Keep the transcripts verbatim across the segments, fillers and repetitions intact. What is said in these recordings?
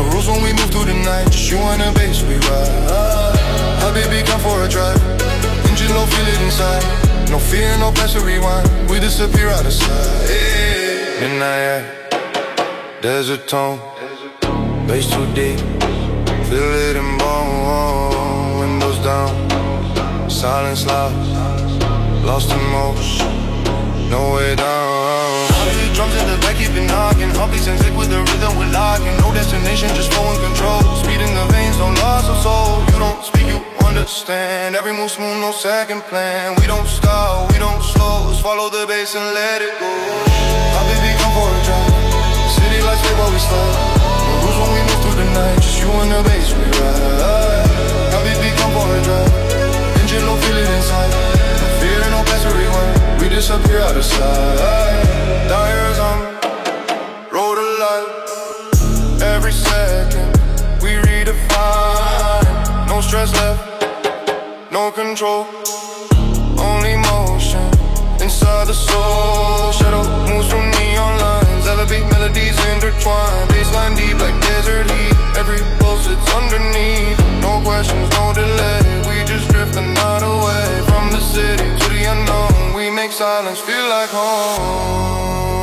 rules when we move through the night, just you and the bass we ride. Hi baby, come for a drive. Engine low, feel it inside. No fear, no pressure, rewind. We disappear out of sight. Yeah. Midnight, desert tone, bass too deep, feel it in bone. Windows down, silence loud, lost in motion, no way down. Drums in the back, keep it knocking. Heartbeats and sick with the rhythm we're locking. No destination, just flow and control. Speed in the veins, no loss of soul. You don't speak, you understand. Every move smooth, no second plan. We don't stop, we don't slow. Just follow the bass and let it go. My baby, come for a drive. City lights stay while we slide. No rules when we move through the night, just you and the bass we ride. My baby, come for a drive. Engine low, feel it inside. No fear, no pressure, rewind. We disappear out of sight. Tires on, road alive. Every second we redefine. No stress left, no control, only motion inside the soul. Shadow moves from neon lines, elevate melodies intertwined. Baseline deep like desert heat. Every pulse it's underneath. No questions, no delay. We just drift the night away from the city to the unknown. We make silence feel like home.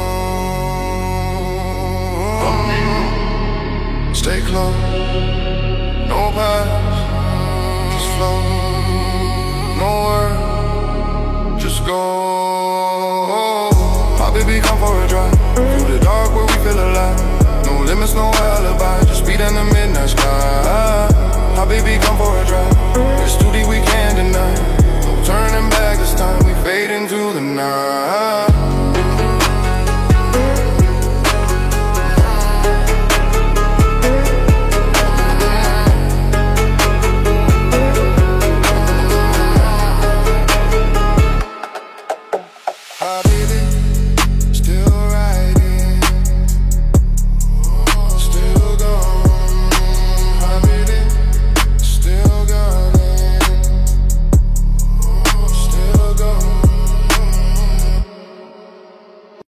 Stay close, no past, just flow. No word, just go. My baby, come for a drive. Through the dark where we feel alive. No limits, no